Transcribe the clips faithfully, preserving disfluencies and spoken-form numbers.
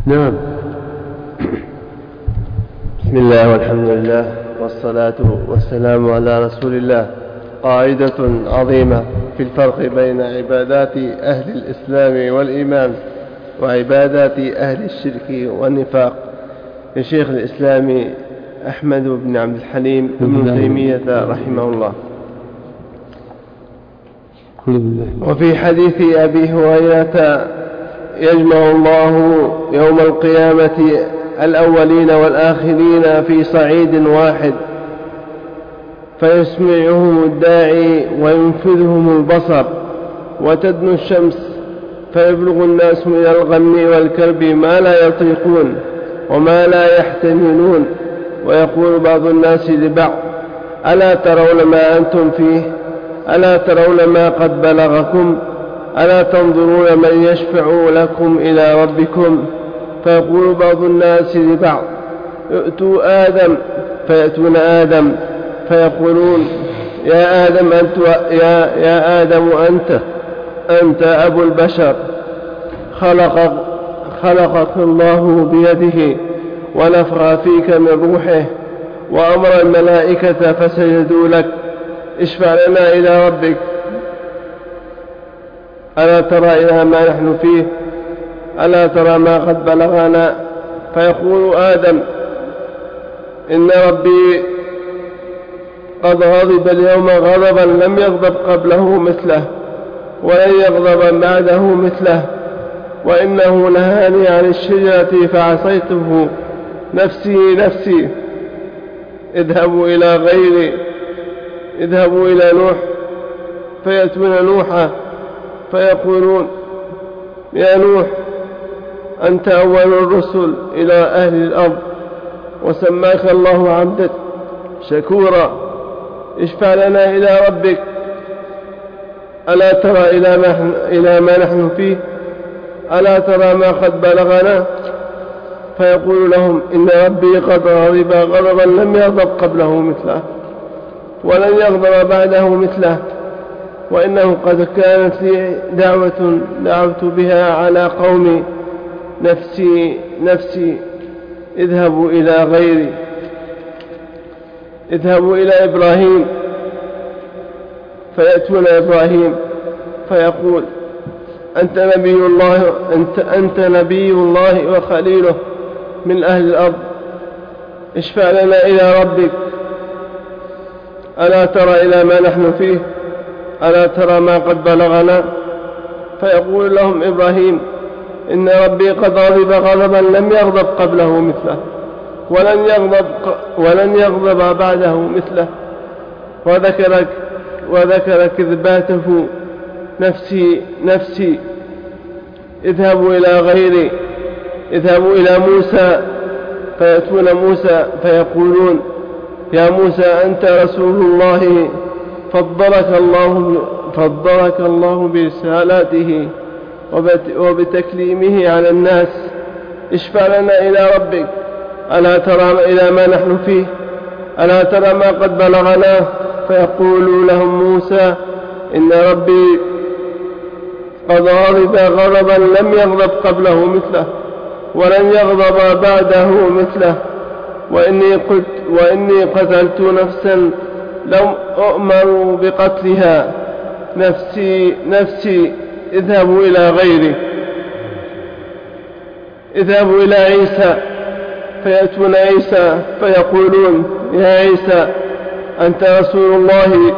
نعم. بسم الله والحمد لله والصلاة والسلام على رسول الله. قاعدة عظيمة في الفرق بين عبادات أهل الإسلام والإيمان وعبادات أهل الشرك والنفاق لشيخ الإسلام أحمد بن عبد الحليم بن تيمية رحمه الله. وفي حديث أبي هريرة يجمع الله يوم القيامة الأولين والآخرين في صعيد واحد فيسمعهم الداعي وينفذهم البصر وتدنو الشمس فيبلغ الناس من الغم والكرب ما لا يطيقون وما لا يحتملون ويقول بعض الناس لبعض ألا ترون ما أنتم فيه ألا ترون ما قد بلغكم ألا تنظرون من يشفع لكم إلى ربكم فيقول بعض الناس لبعض ائتوا آدم فيأتون آدم فيقولون يا آدم أنت يا, يا آدم أنت أنت أبو البشر خلق خلقك الله بيده ونفخ فيك من روحه وأمر الملائكة فسجدوا لك اشفع لنا إلى ربك ألا ترى إلى ما نحن فيه ألا ترى ما قد بلغنا فيقول آدم إن ربي قد غضب اليوم غضبا لم يغضب قبله مثله ولن يغضب بعده مثله وإنه نهاني عن الشجرة فعصيته نفسي نفسي اذهبوا إلى غيري اذهبوا إلى نوح فيأتون نوحا فيقولون يا نوح أنت أول الرسل إلى أهل الأرض وسماك الله عبدا شكورا اشفع لنا إلى ربك ألا ترى إلى ما, إلى ما نحن فيه ألا ترى ما قد بلغنا فيقول لهم إن ربي قد غضب غضبا لم يغضب قبله مثله ولن يغضب بعده مثله وإنه قد كانت لي دعوة دعوت بها على قومي نفسي نفسي اذهبوا إلى غيري اذهبوا إلى إبراهيم فيأتون إبراهيم فيقول أنت نبي الله أنت, أنت نبي الله وخليله من أهل الأرض اشفع لنا إلى ربك ألا ترى إلى ما نحن فيه ألا ترى ما قد بلغنا فيقول لهم إبراهيم إن ربي قد غضب غضبا لم يغضب قبله مثله ولن يغضب, ولن يغضب بعده مثله وذكر, وذكر كذباته نفسي نفسي اذهبوا إلى غيري اذهبوا إلى موسى فيأتون موسى فيقولون يا موسى أنت رسول الله فضلك الله, فضلك الله برسالاته وبتكليمه على الناس اشفع لنا إلى ربك ألا ترى إلى ما نحن فيه ألا ترى ما قد بلغنا فيقول لهم موسى إن ربي قد غضب غضبا لم يغضب قبله مثله ولن يغضب بعده مثله وإني, قلت وإني قتلت نفسا لم أؤمر بقتلها نفسي نفسي اذهبوا إلى غيري اذهبوا إلى عيسى فيأتون عيسى فيقولون يا عيسى أنت رسول الله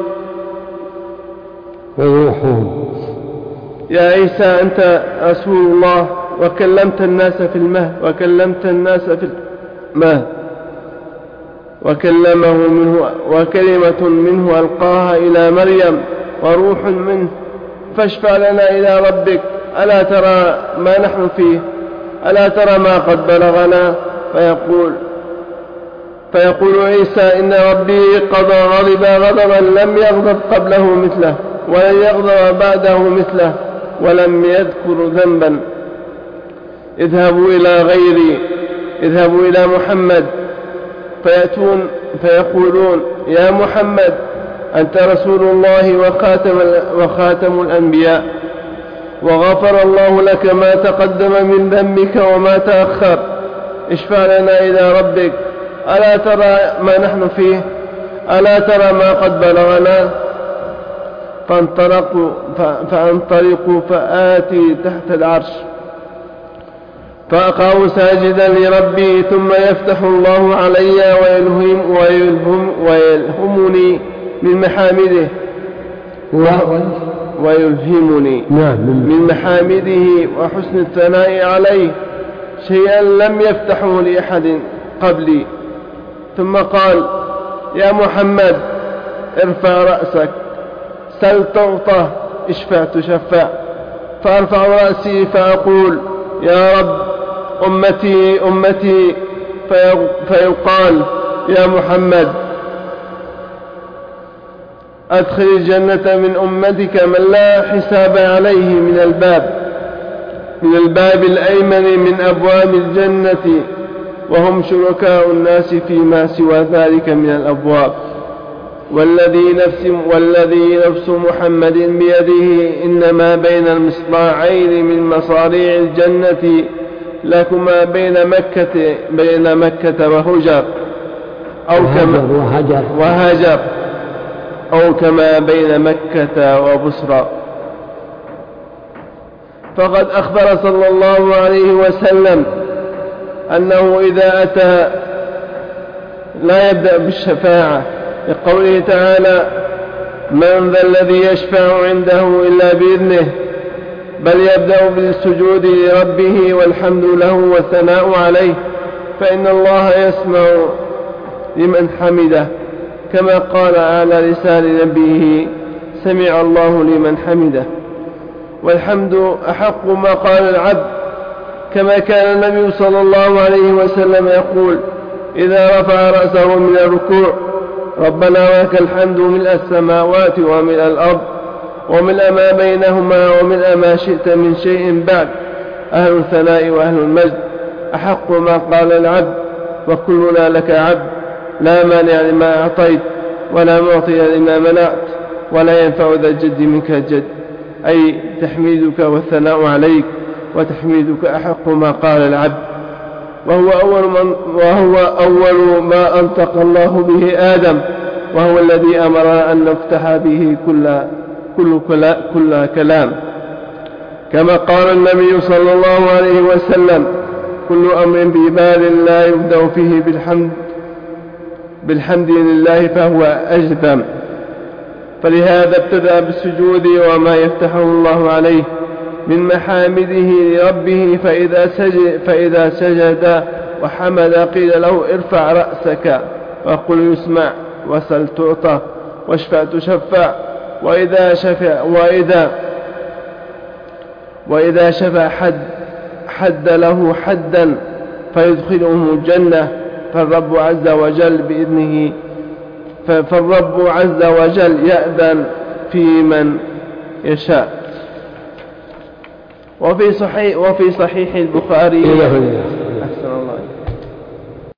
يا عيسى أنت رسول الله وكلمت الناس في المهد وكلمت الناس في المهد وكلمه منه وكلمة منه ألقاها إلى مريم وروح منه فاشفع لنا إلى ربك ألا ترى ما نحن فيه ألا ترى ما قد بلغنا فيقول فيقول عيسى إن ربي قد غضب غضبا لم يغضب قبله مثله ولن يغضب بعده مثله ولم يذكر ذنبا اذهبوا إلى غيري اذهبوا إلى محمد فيأتون فيقولون يا محمد أنت رسول الله وخاتم, وخاتم الأنبياء وغفر الله لك ما تقدم من ذنبك وما تأخر، اشفع لنا إلى ربك، ألا ترى ما نحن فيه، ألا ترى ما قد بلغنا. فانطلقوا فانطلقوا فآتي تحت العرش فأقعوا ساجدا لربي، ثم يفتح الله علي ويلهم ويلهم ويلهمني من محامده ويلهمني من محامده وحسن الثناء عليه شيئا لم يفتحه لأحد قبلي. ثم قال: يا محمد ارفع رأسك، سل تعطى، اشفع تشفع. فأرفع رأسي فأقول: يا رب أمتي أمتي، فيقال: يا محمد أدخل الجنة من أمتك من لا حساب عليه من الباب من الباب الأيمن من أبواب الجنة، وهم شركاء الناس فيما سوى ذلك من الأبواب. والذي نفس, والذي نفس محمد بيده إنما بين المصراعين من مصاريع الجنة لكما بين مكة بين مكة وهجر أو كما وهجر, وهجر أو كما بين مكة وبصرى. فقد أخبر صلى الله عليه وسلم أنه إذا أتى لا يبدأ بالشفاعة، لقوله تعالى: من ذا الذي يشفع عنده إلا بإذنه، بل يبدأ بالسجود لربه والحمد له والثناء عليه، فإن الله يسمع لمن حمده، كما قال على لسان نبيه: سمع الله لمن حمده. والحمد أحق ما قال العبد، كما كان النبي صلى الله عليه وسلم يقول إذا رفع رأسه من الركوع: ربنا ولك الحمد ملء السماوات وملء الأرض وملء ما بينهما وملء ما شئت من شيء بعد، أهل الثناء وأهل المجد. أحق ما قال العبد، وكلنا لك عبد، لا مانع لما أعطيت ولا معطي لما منعت ولا ينفع ذا الجد منك الجد. أي تحميدك والثناء عليك، وتحميدك أحق ما قال العبد. وهو أول, من وهو أول ما أنطق الله به آدم، وهو الذي أمر أن نفتح به كل, كل, كل, كل كلام، كما قال النبي صلى الله عليه وسلم: كل أمر ببال لا يبدأ فيه بالحمد بالحمد لله فهو أجذم. فلهذا ابتدأ بالسجود وما يفتحه الله عليه من محامده لربه، فإذا سجد, فإذا سجد وحمد قيل له: ارفع رأسك وقل يسمع، وسل تعطى، واشفع تشفع. وإذا شفع وإذا وإذا شفع حد حد له حدا فيدخلهم الجنة، فالرب عز وجل بإذنه فالرب عز وجل يأذن في من يشاء. وفي صحيح, وفي صحيح البخاري